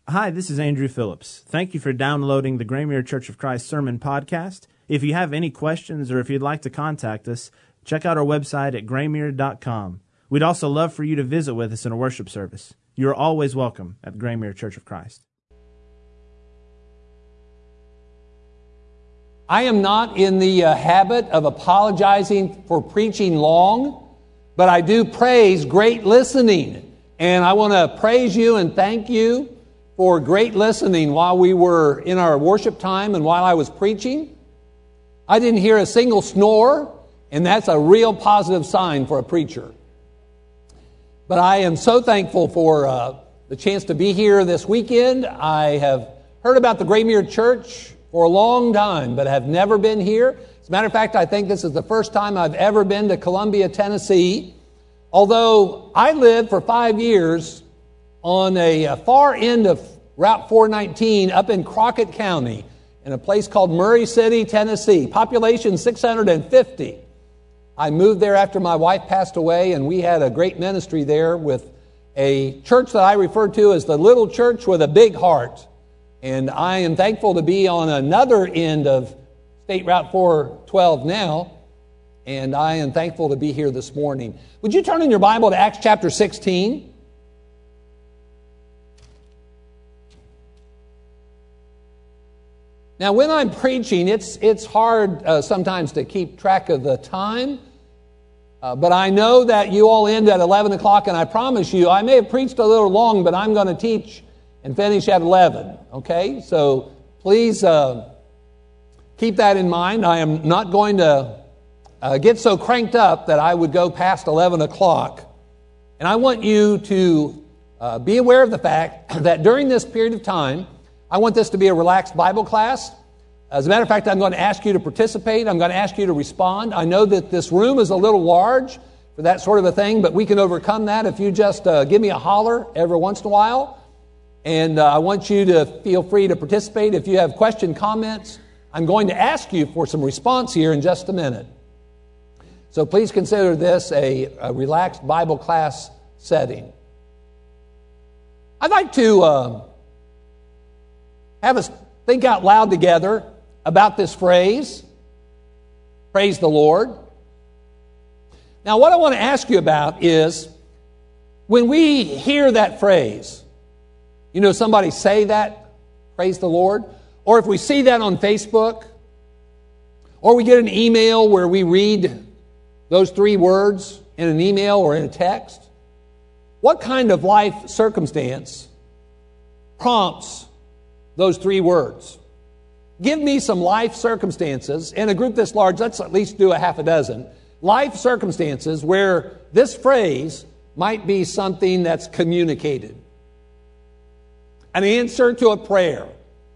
Hi, this is Andrew Phillips. Thank you for downloading the Graymere Church of Christ Sermon Podcast. If you have any questions or if you'd like to contact us, check out our website at graymere.com. We'd also love for you to visit with us in a worship service. You are always welcome at the Graymere Church of Christ. I am not in the habit of apologizing for preaching long, but I do praise great listening. And I want to praise you and thank you for great listening while we were in our worship time and while I was preaching. I didn't hear a single snore, and that's a real positive sign for a preacher. But I am so thankful for the chance to be here this weekend. I have heard about the Graymere Church for a long time, but have never been here. As a matter of fact, I think this is the first time I've ever been to Columbia, Tennessee. Although I lived for 5 years on a far end of Route 419 up in Crockett County in a place called Murray City, Tennessee. Population 650. I moved there after my wife passed away, and we had a great ministry there with a church that I refer to as the Little Church with a Big Heart. And I am thankful to be on another end of State Route 412 now, and I am thankful to be here this morning. Would you turn in your Bible to Acts chapter 16? Now, when I'm preaching, it's hard sometimes to keep track of the time, but I know that you all end at 11 o'clock, and I promise you, I may have preached a little long, but I'm going to teach and finish at 11, okay? So please keep that in mind. I am not going to get so cranked up that I would go past 11 o'clock. And I want you to be aware of the fact that during this period of time, I want this to be a relaxed Bible class. As a matter of fact, I'm going to ask you to participate. I'm going to ask you to respond. I know that this room is a little large for that sort of a thing, but we can overcome that if you just give me a holler every once in a while. And I want you to feel free to participate. If you have questions, comments, I'm going to ask you for some response here in just a minute. So please consider this a relaxed Bible class setting. I'd like to have us think out loud together about this phrase, praise the Lord. Now, what I want to ask you about is when we hear that phrase, you know, somebody say that, praise the Lord, or if we see that on Facebook, or we get an email where we read those 3 words in an email or in a text, what kind of life circumstance prompts those 3 words? Give me some life circumstances. In a group this large, let's at least do a half a dozen. Life circumstances where this phrase might be something that's communicated. An answer to a prayer.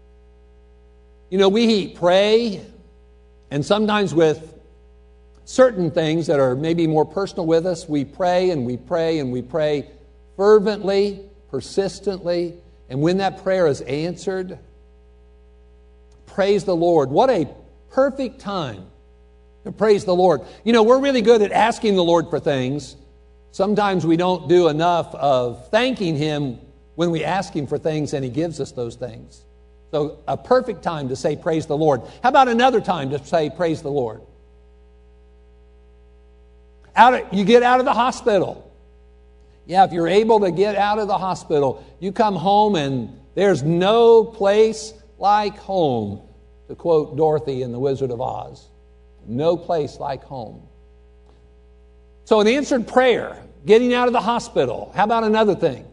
You know, we pray, and sometimes with certain things that are maybe more personal with us, we pray and we pray and we pray fervently, persistently, and when that prayer is answered, praise the Lord. What a perfect time to praise the Lord. You know, we're really good at asking the Lord for things. Sometimes we don't do enough of thanking Him when we ask Him for things and He gives us those things. So a perfect time to say praise the Lord. How about another time to say praise the Lord? You get out of the hospital. Yeah, if you're able to get out of the hospital, you come home and there's no place like home, to quote Dorothy in The Wizard of Oz. No place like home. So an answered prayer, getting out of the hospital. How about another thing?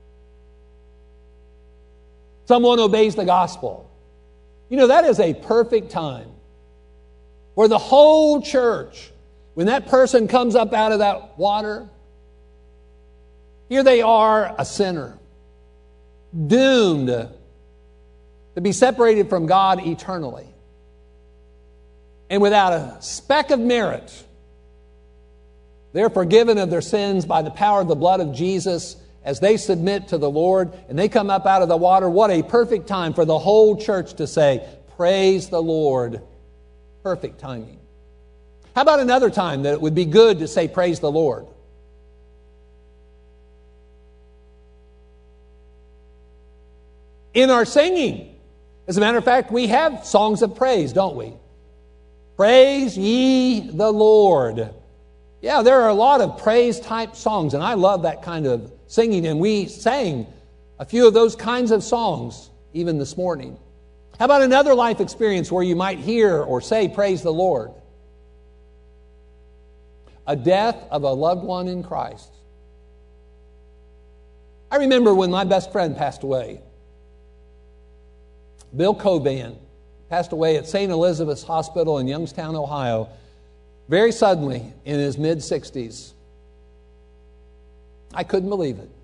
Someone obeys the gospel. You know, that is a perfect time where the whole church, when that person comes up out of that water, here they are, a sinner, doomed to be separated from God eternally. And without a speck of merit, they're forgiven of their sins by the power of the blood of Jesus as they submit to the Lord and they come up out of the water. What a perfect time for the whole church to say, praise the Lord. Perfect timing. How about another time that it would be good to say praise the Lord? in our singing. As a matter of fact, we have songs of praise, don't we? Praise ye the Lord. Yeah, there are a lot of praise-type songs, and I love that kind of singing, and we sang a few of those kinds of songs even this morning. How about another life experience where you might hear or say, praise the Lord? A death of a loved one in Christ. I remember when my best friend passed away. Bill Coban passed away at St. Elizabeth's Hospital in Youngstown, Ohio, very suddenly in his mid-60s. I couldn't believe it.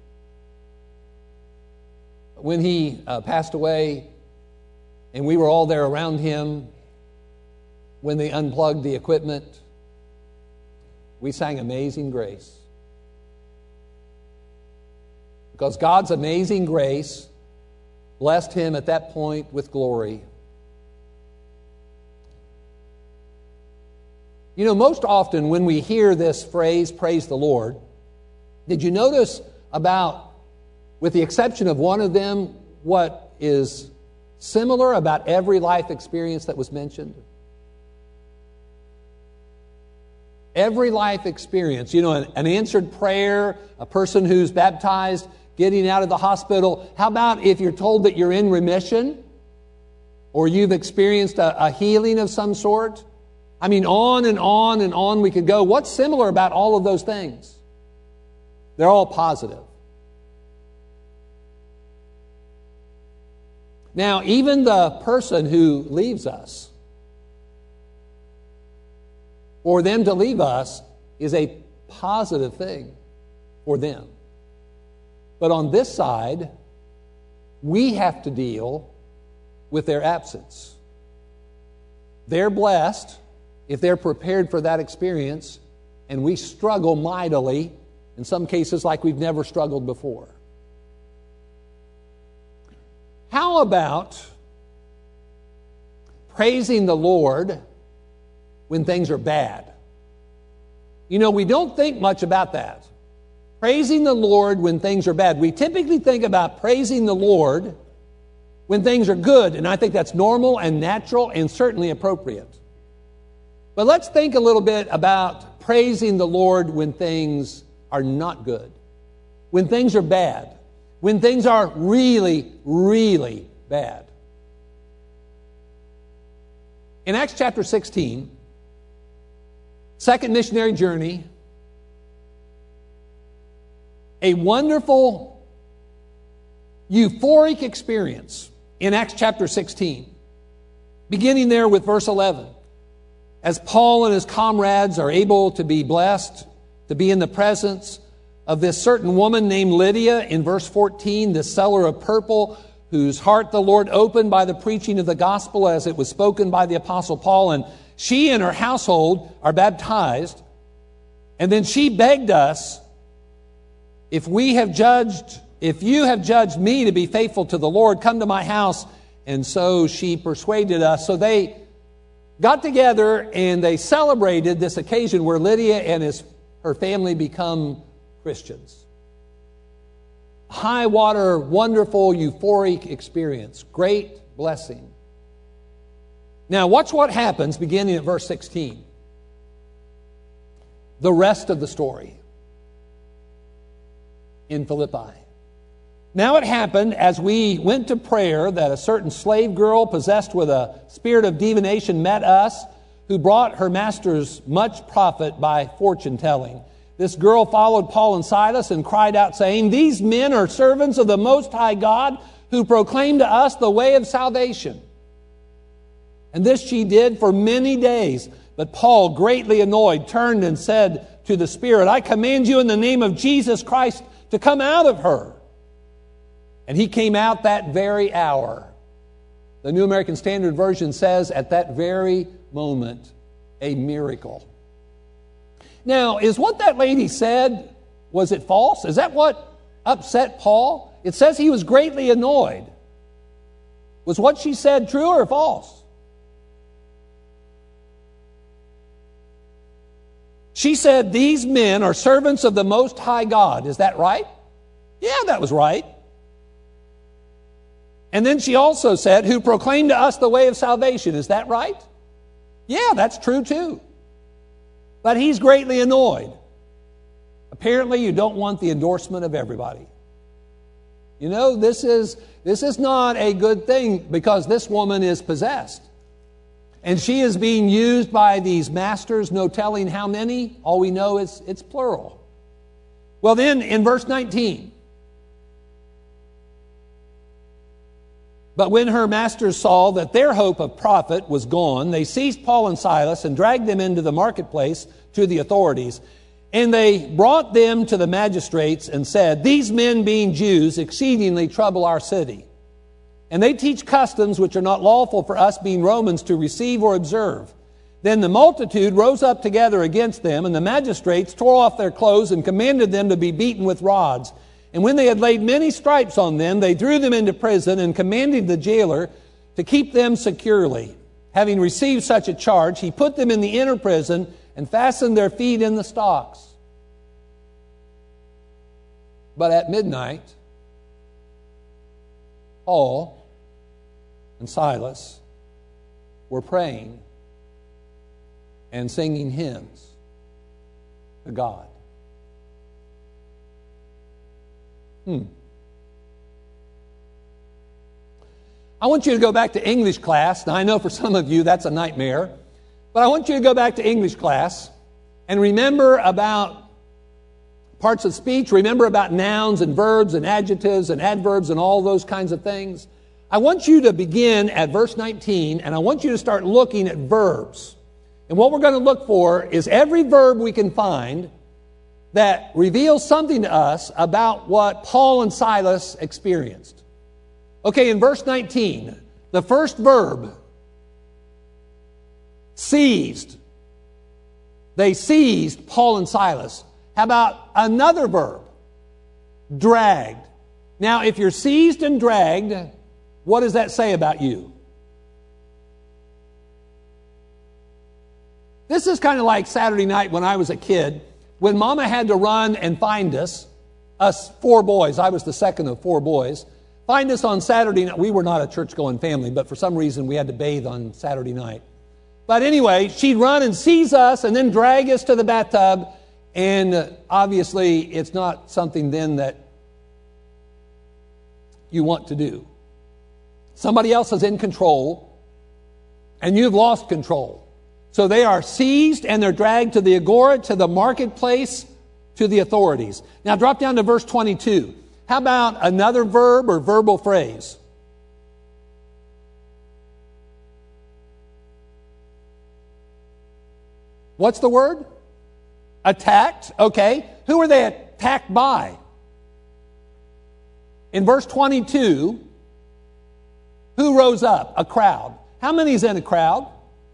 When he passed away, and we were all there around him, when they unplugged the equipment, we sang Amazing Grace. Because God's amazing grace blessed him at that point with glory. You know, most often when we hear this phrase, praise the Lord, did you notice about, with the exception of one of them, what is similar about every life experience that was mentioned? Every life experience, you know, an answered prayer, a person who's baptized, getting out of the hospital. How about if you're told that you're in remission or you've experienced a healing of some sort? I mean, on and on and on we could go. What's similar about all of those things? They're all positive. Now, even the person who leaves us, for them to leave us is a positive thing for them. But on this side, we have to deal with their absence. They're blessed if they're prepared for that experience, and we struggle mightily, in some cases like we've never struggled before. How about praising the Lord when things are bad? You know, we don't think much about that. Praising the Lord when things are bad. We typically think about praising the Lord when things are good, and I think that's normal and natural and certainly appropriate. But let's think a little bit about praising the Lord when things are not good, when things are bad, when things are really, really bad. In Acts chapter 16, second missionary journey, a wonderful, euphoric experience in Acts chapter 16, beginning there with verse 11. As Paul and his comrades are able to be blessed, to be in the presence of this certain woman named Lydia, in verse 14, this seller of purple, whose heart the Lord opened by the preaching of the gospel as it was spoken by the Apostle Paul, and she and her household are baptized. And then she begged us, if you have judged me to be faithful to the Lord, come to my house. And so she persuaded us. So they got together and they celebrated this occasion where Lydia and her family become Christians. High water, wonderful, euphoric experience. Great blessing. Now watch what happens beginning at verse 16. The rest of the story in Philippi. Now it happened as we went to prayer that a certain slave girl possessed with a spirit of divination met us, who brought her masters much profit by fortune telling. This girl followed Paul and Silas and cried out, saying, "These men are servants of the Most High God, who proclaim to us the way of salvation." And this she did for many days. But Paul, greatly annoyed, turned and said to the spirit, "I command you in the name of Jesus Christ to come out of her." And he came out that very hour. The New American Standard Version says, at that very moment, a miracle. Now, is what that lady said, was it false? Is that what upset Paul? It says he was greatly annoyed. Was what she said true or false? She said, "These men are servants of the Most High God." Is that right? Yeah, that was right. And then she also said, who proclaimed to us the way of salvation. Is that right? Yeah, that's true too. But he's greatly annoyed. Apparently you don't want the endorsement of everybody. You know, this is not a good thing because this woman is possessed. And she is being used by these masters, no telling how many. All we know is it's plural. Well then, in verse 19. But when her masters saw that their hope of profit was gone, they seized Paul and Silas and dragged them into the marketplace to the authorities. And they brought them to the magistrates and said, these men being Jews exceedingly trouble our city. And they teach customs which are not lawful for us being Romans to receive or observe. Then the multitude rose up together against them, and the magistrates tore off their clothes and commanded them to be beaten with rods. And when they had laid many stripes on them, they threw them into prison and commanded the jailer to keep them securely. Having received such a charge, he put them in the inner prison and fastened their feet in the stocks. But at midnight, Paul and Silas were praying and singing hymns to God. I want you to go back to English class. Now, I know for some of you that's a nightmare, but I want you to go back to English class and remember about parts of speech, remember about nouns and verbs and adjectives and adverbs and all those kinds of things. I want you to begin at verse 19, and I want you to start looking at verbs. And what we're going to look for is every verb we can find that reveals something to us about what Paul and Silas experienced. Okay, in verse 19, the first verb, seized. They seized Paul and Silas. How about another verb? Dragged. Now, if you're seized and dragged, what does that say about you? This is kind of like Saturday night when I was a kid, when Mama had to run and find us 4 boys. I was the second of 4 boys. Find us on Saturday night. We were not a church-going family, but for some reason we had to bathe on Saturday night. But anyway, she'd run and seize us and then drag us to the bathtub. And obviously, it's not something then that you want to do. Somebody else is in control, and you've lost control. So they are seized and they're dragged to the agora, to the marketplace, to the authorities. Now drop down to verse 22. How about another verb or verbal phrase? What's the word? Attacked. Okay. Who are they attacked by? In verse 22, who rose up? A crowd. How many is in a crowd?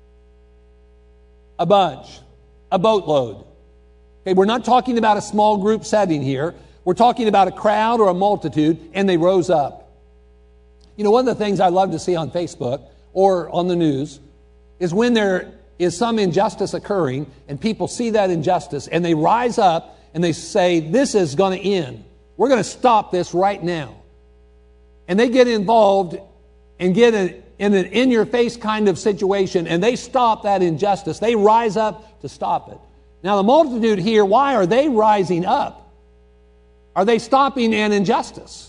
A bunch. A boatload. Okay, we're not talking about a small group setting here. We're talking about a crowd or a multitude, and they rose up. You know, one of the things I love to see on Facebook or on the news is when there is some injustice occurring and people see that injustice and they rise up and they say, this is going to end. We're going to stop this right now. And they get involved and get in an in-your-face kind of situation, and they stop that injustice. They rise up to stop it. Now, the multitude here, why are they rising up? Are they stopping an injustice?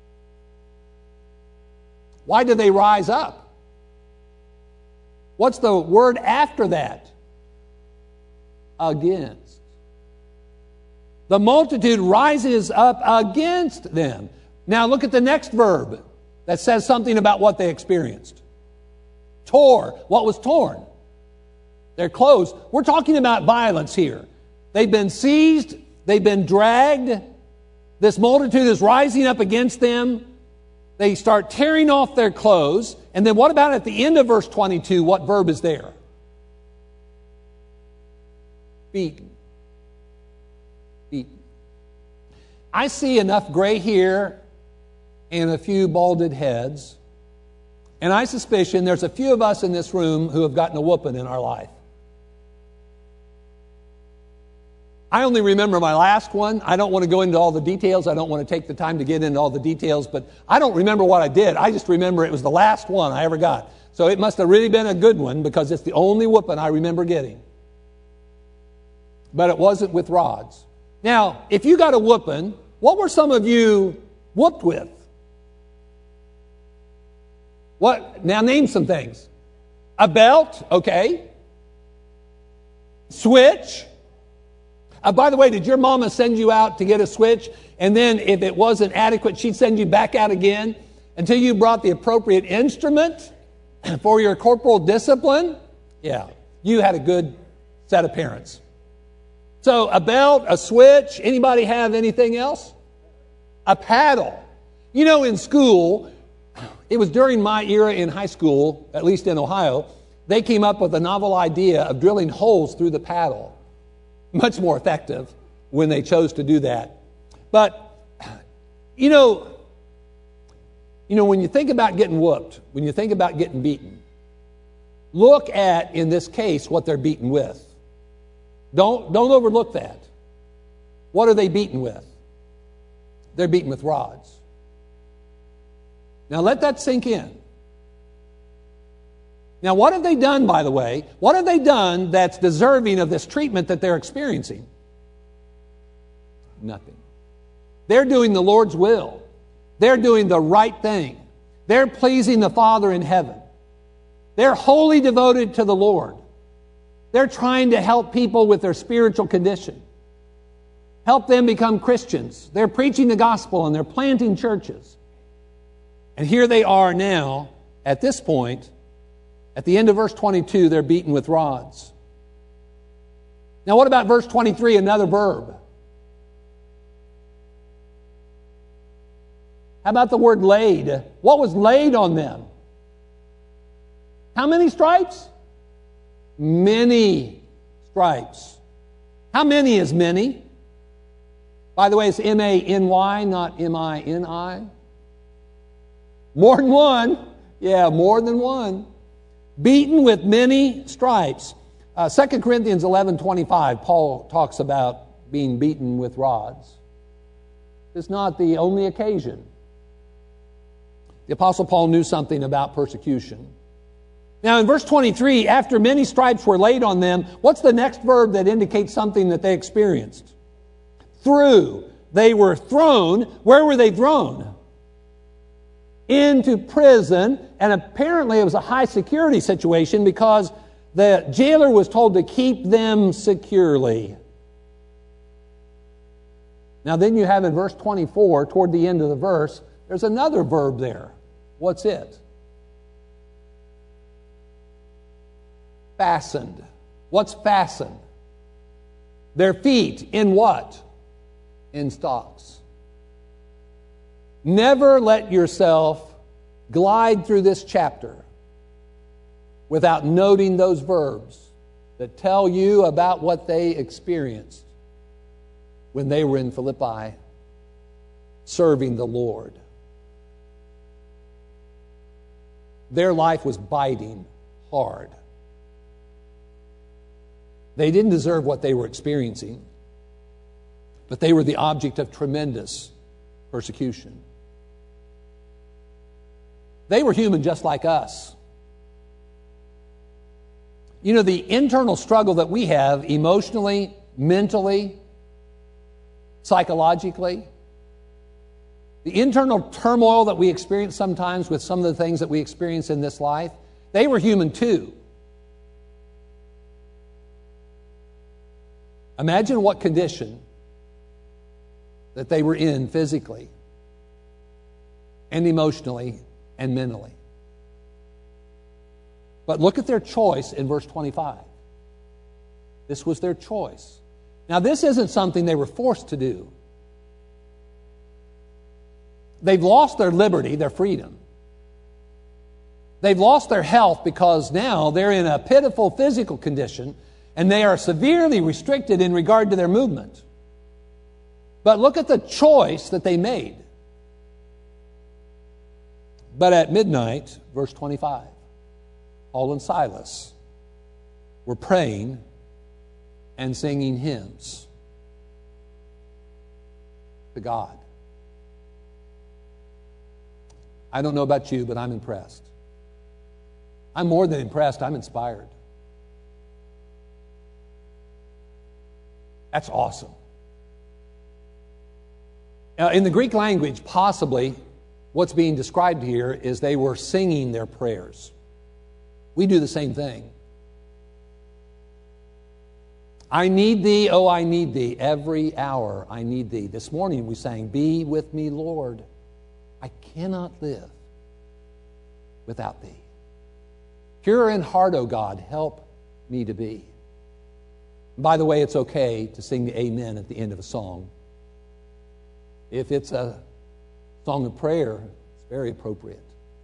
Why do they rise up? What's the word after that? Against. The multitude rises up against them. Now look at the next verb that says something about what they experienced. Tore. What was torn? Their clothes. We're talking about violence here. They've been seized. They've been dragged. This multitude is rising up against them. They start tearing off their clothes. And then what about at the end of verse 22? What verb is there? Beaten. Beaten. I see enough gray hair and a few balded heads. And I suspicion there's a few of us in this room who have gotten a whooping in our life. I only remember my last one. I don't want to go into all the details. I don't want to take the time to get into all the details, but I don't remember what I did. I just remember it was the last one I ever got. So it must have really been a good one because it's the only whooping I remember getting. But it wasn't with rods. Now, if you got a whooping, what were some of you whooped with? What? Now name some things. A belt, okay. Switch. By the way, did your mama send you out to get a switch? And then if it wasn't adequate, she'd send you back out again until you brought the appropriate instrument for your corporal discipline? Yeah, you had a good set of parents. So a belt, a switch. Anybody have anything else? A paddle. You know, in school, it was during my era in high school, at least in Ohio, they came up with a novel idea of drilling holes through the paddle. Much more effective when they chose to do that. But, you know, when you think about getting whooped, when you think about getting beaten, look at, in this case, what they're beaten with. Don't overlook that. What are they beaten with? They're beaten with rods. Now let that sink in. Now, what have they done, by the way? What have they done that's deserving of this treatment that they're experiencing? Nothing. They're doing the Lord's will. They're doing the right thing. They're pleasing the Father in heaven. They're wholly devoted to the Lord. They're trying to help people with their spiritual condition. Help them become Christians. They're preaching the gospel and they're planting churches. And here they are now, at this point, at the end of verse 22, they're beaten with rods. Now what about verse 23, another verb? How about the word laid? What was laid on them? How many stripes? Many stripes. How many is many? By the way, it's M-A-N-Y, not M-I-N-I. More than one. Yeah, more than one. Beaten with many stripes. 2 Corinthians 11:25, Paul talks about being beaten with rods. It's not the only occasion. The Apostle Paul knew something about persecution. Now in verse 23, after many stripes were laid on them, what's the next verb that indicates something that they experienced? Through. They were thrown. Where were they thrown? Into prison, and apparently it was a high security situation because the jailer was told to keep them securely. Now then you have in verse 24, toward the end of the verse, there's another verb there. What's it? Fastened. What's fastened? Their feet in what? In stocks. Never let yourself glide through this chapter without noting those verbs that tell you about what they experienced when they were in Philippi serving the Lord. Their life was biting hard. They didn't deserve what they were experiencing, but they were the object of tremendous persecution. They were human just like us. You know, the internal struggle that we have emotionally, mentally, psychologically, the internal turmoil that we experience sometimes with some of the things that we experience in this life, they were human too. Imagine what condition that they were in physically and emotionally and mentally. But look at their choice in verse 25. This was their choice. Now, this isn't something they were forced to do. They've lost their liberty, their freedom. They've lost their health because now they're in a pitiful physical condition and they are severely restricted in regard to their movement. But look at the choice that they made. But at midnight, verse 25, Paul and Silas were praying and singing hymns. to God. I don't know about you, but I'm impressed. I'm more than impressed, I'm inspired. That's awesome. Now, in the Greek language, possibly what's being described here is they were singing their prayers. We do the same thing. I need thee, oh, I need thee. Every hour I need thee. This morning we sang, be with me, Lord. I cannot live without thee. Pure in heart, O God, help me to be. By the way, it's okay to sing the amen at the end of a song. If it's a song of prayer, it's very appropriate.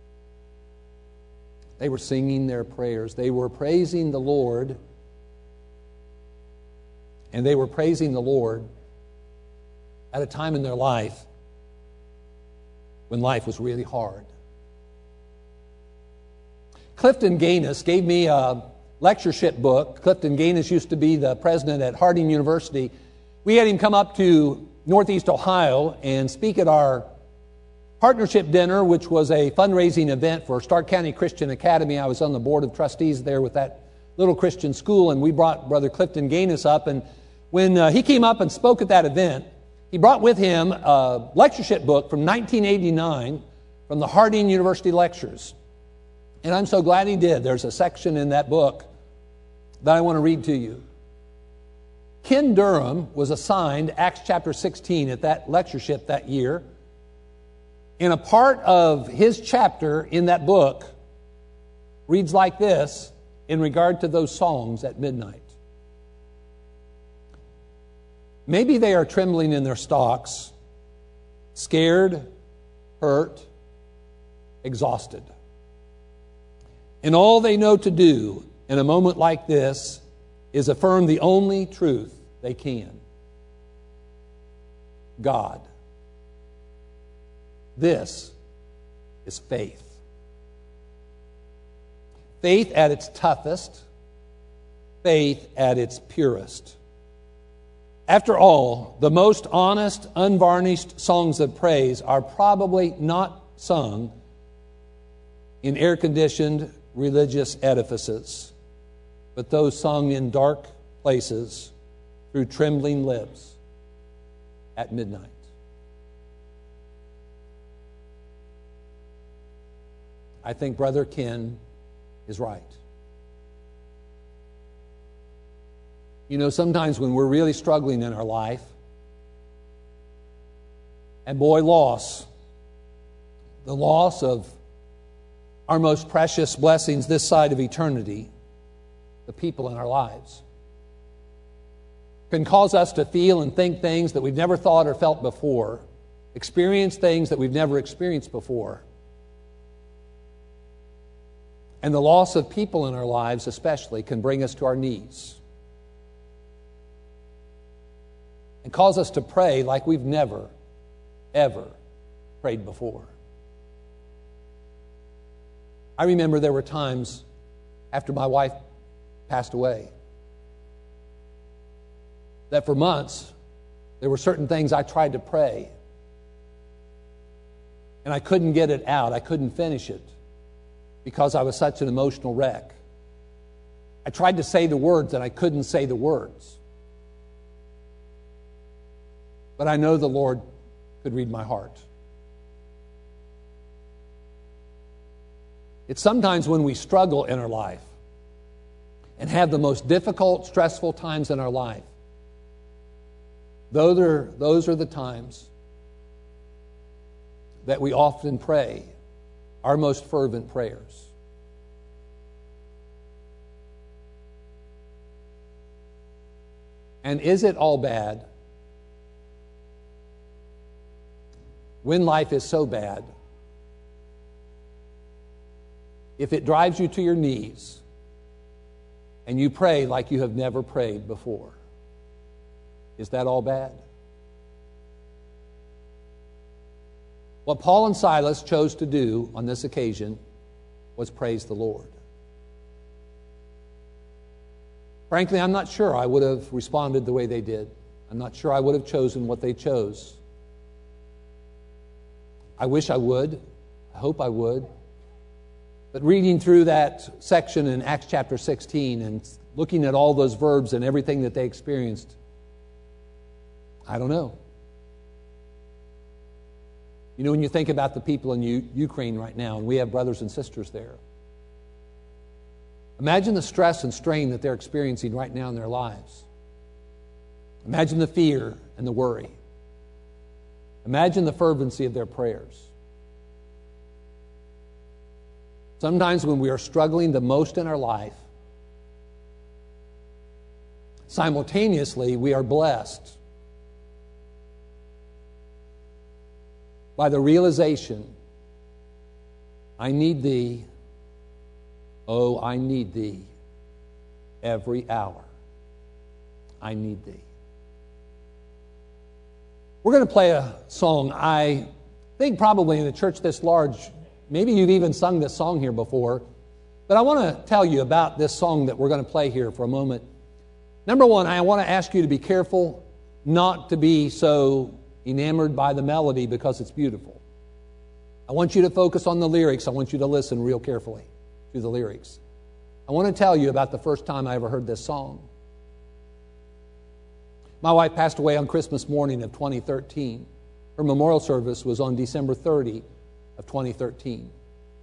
They were singing their prayers. They were praising the Lord. And they were praising the Lord at a time in their life when life was really hard. Clifton Gaines gave me a lectureship book. Clifton Gaines used to be the president at Harding University. We had him come up to Northeast Ohio and speak at our partnership dinner, which was a fundraising event for Stark County Christian Academy. I was on the board of trustees there with that little Christian school, and we brought Brother Clifton Gaines up. And when he came up and spoke at that event, he brought with him a lectureship book from 1989 from the Harding University Lectures. And I'm so glad he did. There's a section in that book that I want to read to you. Ken Durham was assigned Acts chapter 16 at that lectureship that year. And a part of his chapter in that book reads like this in regard to those songs at midnight. Maybe they are trembling in their stocks, scared, hurt, exhausted. And all they know to do in a moment like this is affirm the only truth they can. God. This is faith. Faith at its toughest. Faith at its purest. After all, the most honest, unvarnished songs of praise are probably not sung in air-conditioned religious edifices, but those sung in dark places through trembling lips at midnight. I think Brother Ken is right. You know, sometimes when we're really struggling in our life, and boy, the loss of our most precious blessings this side of eternity, the people in our lives, can cause us to feel and think things that we've never thought or felt before, experience things that we've never experienced before. And the loss of people in our lives especially can bring us to our knees and cause us to pray like we've never, ever prayed before. I remember there were times after my wife passed away that for months there were certain things I tried to pray and I couldn't get it out. I couldn't finish it because I was such an emotional wreck. I tried to say the words and I couldn't say the words. But I know the Lord could read my heart. It's sometimes when we struggle in our life and have the most difficult, stressful times in our life, those are the times that we often pray our most fervent prayers. And is it all bad when life is so bad if it drives you to your knees and you pray like you have never prayed before? Is that all bad? What Paul and Silas chose to do on this occasion was praise the Lord. Frankly, I'm not sure I would have responded the way they did. I'm not sure I would have chosen what they chose. I wish I would. I hope I would. But reading through that section in Acts chapter 16 and looking at all those verbs and everything that they experienced, I don't know. You know, when you think about the people in Ukraine right now, and we have brothers and sisters there, imagine the stress and strain that they're experiencing right now in their lives. Imagine the fear and the worry. Imagine the fervency of their prayers. Sometimes when we are struggling the most in our life, simultaneously we are blessed by the realization, I need Thee, oh, I need Thee every hour. I need Thee. We're going to play a song. I think probably in a church this large, maybe you've even sung this song here before, but I want to tell you about this song that we're going to play here for a moment. Number one, I want to ask you to be careful not to be so enamored by the melody because it's beautiful. I want you to focus on the lyrics. I want you to listen real carefully to the lyrics. I want to tell you about the first time I ever heard this song. My wife passed away on Christmas morning of 2013. Her memorial service was on December 30 of 2013.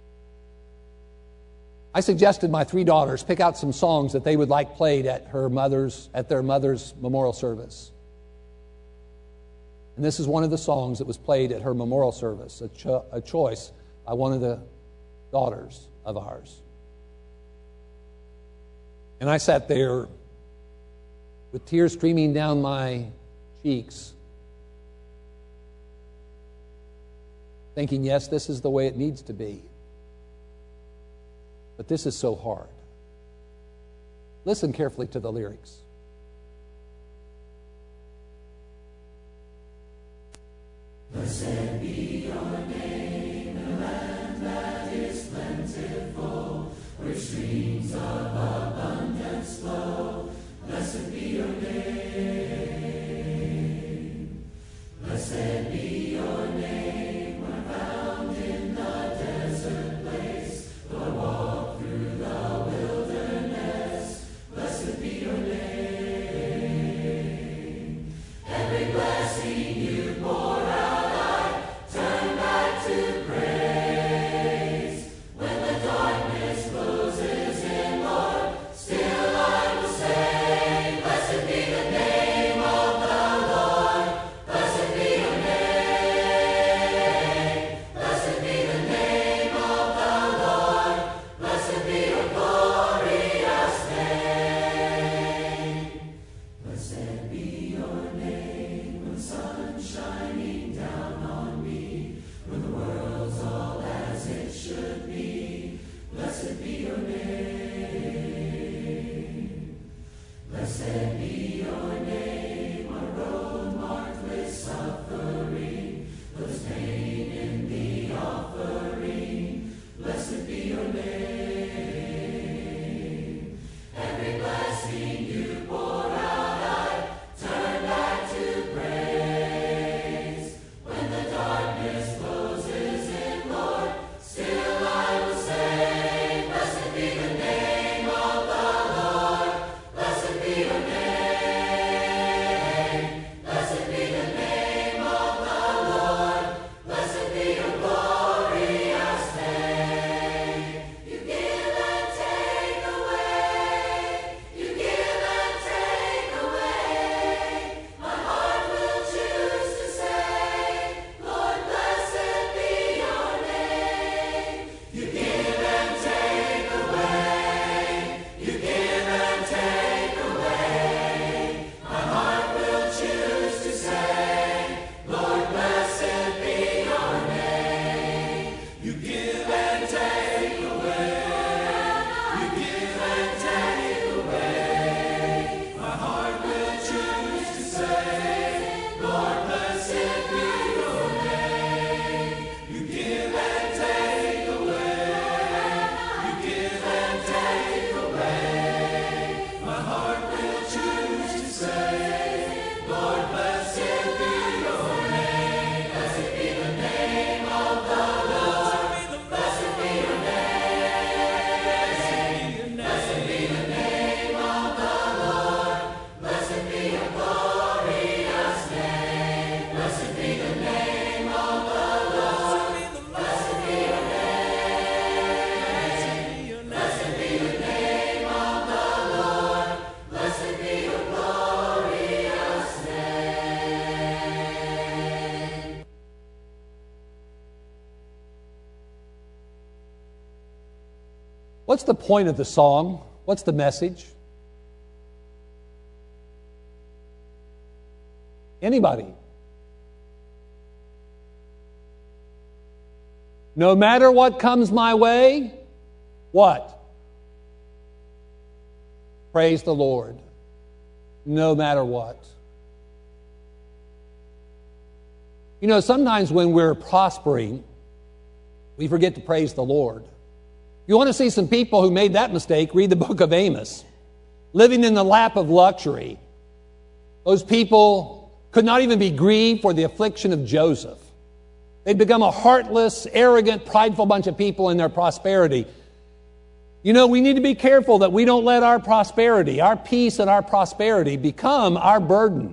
I suggested my 3 daughters pick out some songs that they would like played at their mother's memorial service. And this is one of the songs that was played at her memorial service, a choice by one of the daughters of ours. And I sat there with tears streaming down my cheeks, thinking, yes, this is the way it needs to be. But this is so hard. Listen carefully to the lyrics. Blessed be your name, in a land that is plentiful, where streams of abundance flow. Blessed be your name. Blessed be your name, when found in the desert place. Though I walk through the wilderness, blessed be your name. Every blessing you pour out, I turn back to praise. When the darkness closes in, Lord, still I will say, blessed be the name of the Lord. Blessed be your name. Blessed be the name of the Lord. Blessed be your glorious name. Blessed be your name, when the sun's shining down on me, when the world's all as it should be. Blessed be your name. Blessed be your name, on a road marked with suffering, but there's pain in the offering. Blessed be your name. Every blessing you pour out, I turn back to praise. When the darkness closes in, Lord, still I will say, blessed be the What's the point of the song? What's the message? Anybody? No matter what comes my way, what? Praise the Lord. No matter what. You know, sometimes when we're prospering, we forget to praise the Lord. You want to see some people who made that mistake, read the book of Amos. Living in the lap of luxury. Those people could not even be grieved for the affliction of Joseph. They'd become a heartless, arrogant, prideful bunch of people in their prosperity. You know, we need to be careful that we don't let our prosperity, our peace and our prosperity become our burden.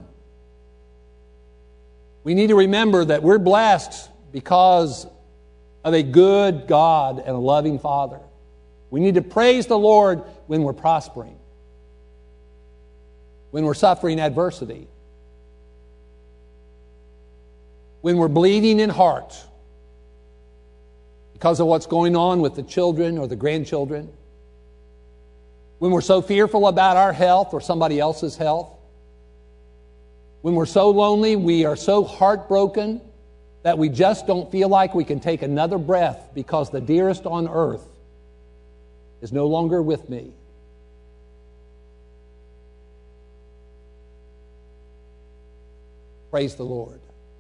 We need to remember that we're blessed because of a good God and a loving Father. We need to praise the Lord when we're prospering, when we're suffering adversity, when we're bleeding in heart because of what's going on with the children or the grandchildren, when we're so fearful about our health or somebody else's health, when we're so lonely, we are so heartbroken that we just don't feel like we can take another breath because the dearest on earth is no longer with me. Praise the Lord.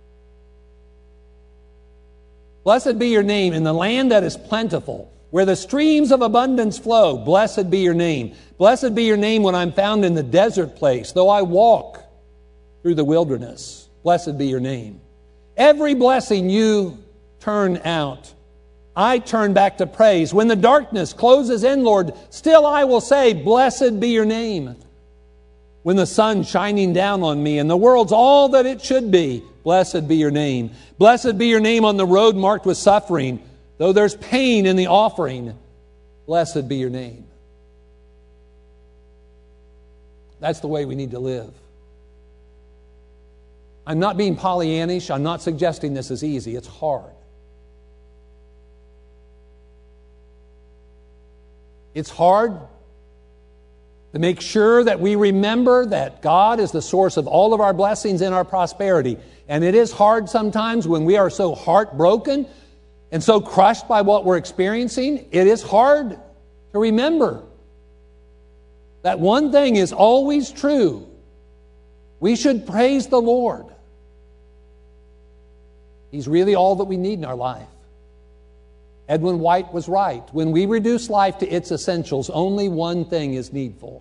Blessed be your name in the land that is plentiful, where the streams of abundance flow. Blessed be your name. Blessed be your name when I'm found in the desert place, though I walk through the wilderness. Blessed be your name. Every blessing you turn out, I turn back to praise. When the darkness closes in, Lord, still I will say, blessed be your name. When the sun's shining down on me and the world's all that it should be, blessed be your name. Blessed be your name on the road marked with suffering. Though there's pain in the offering, blessed be your name. That's the way we need to live. I'm not being Pollyannish. I'm not suggesting this is easy. It's hard. It's hard to make sure that we remember that God is the source of all of our blessings and our prosperity. And it is hard sometimes when we are so heartbroken and so crushed by what we're experiencing. It is hard to remember that one thing is always true. We should praise the Lord. He's really all that we need in our life. Edwin White was right. When we reduce life to its essentials, only one thing is needful: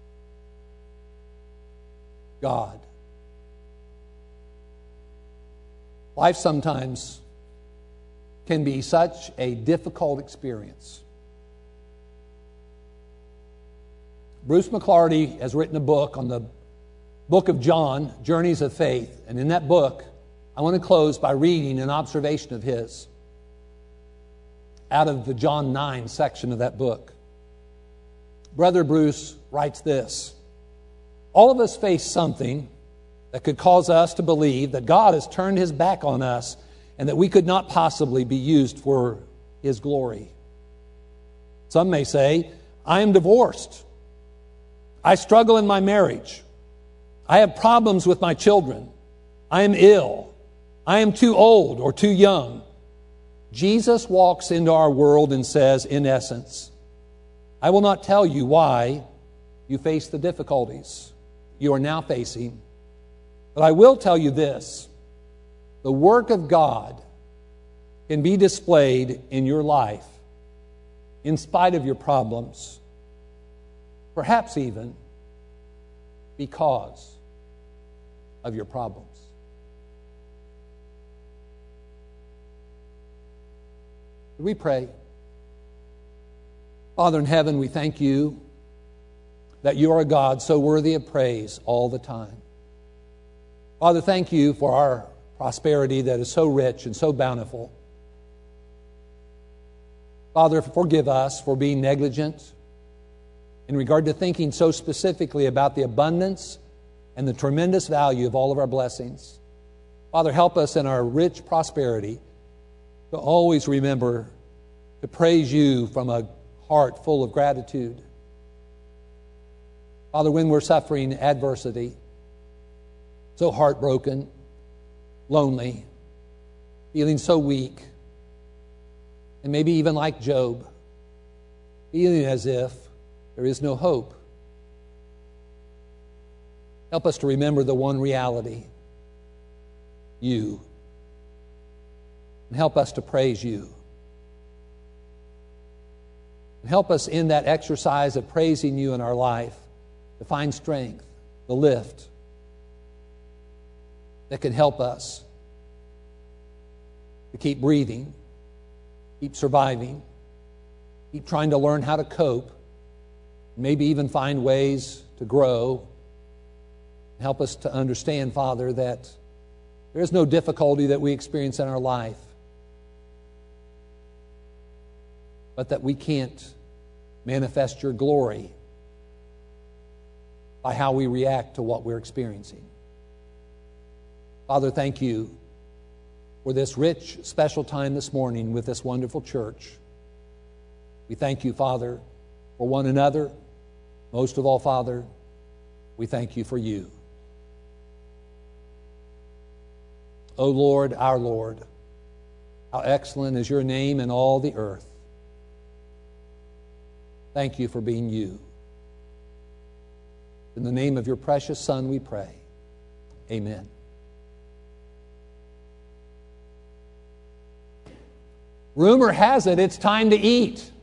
God. Life sometimes can be such a difficult experience. Bruce McClarty has written a book on the book of John, Journeys of Faith. And in that book, I want to close by reading an observation of his out of the John 9 section of that book. Brother Bruce writes this: all of us face something that could cause us to believe that God has turned His back on us and that we could not possibly be used for His glory. Some may say, I am divorced. I struggle in my marriage. I have problems with my children. I am ill. I am too old or too young. Jesus walks into our world and says, in essence, I will not tell you why you face the difficulties you are now facing, but I will tell you this: the work of God can be displayed in your life in spite of your problems, perhaps even because of your problems. We pray. Father in heaven, we thank you that you are a God so worthy of praise all the time. Father, thank you for our prosperity that is so rich and so bountiful. Father, forgive us for being negligent in regard to thinking so specifically about the abundance and the tremendous value of all of our blessings. Father, help us in our rich prosperity to always remember to praise you from a heart full of gratitude. Father, when we're suffering adversity, so heartbroken, lonely, feeling so weak, and maybe even like Job, feeling as if there is no hope, help us to remember the one reality, you. And help us to praise you. And help us in that exercise of praising you in our life to find strength, the lift that can help us to keep breathing, keep surviving, keep trying to learn how to cope, maybe even find ways to grow. Help us to understand, Father, that there is no difficulty that we experience in our life, but that we can't manifest your glory by how we react to what we're experiencing. Father, thank you for this rich, special time this morning with this wonderful church. We thank you, Father, for one another. Most of all, Father, we thank you for you. O Lord, our Lord, how excellent is your name in all the earth. Thank you for being you. In the name of your precious Son we pray. Amen. Rumor has it it's time to eat.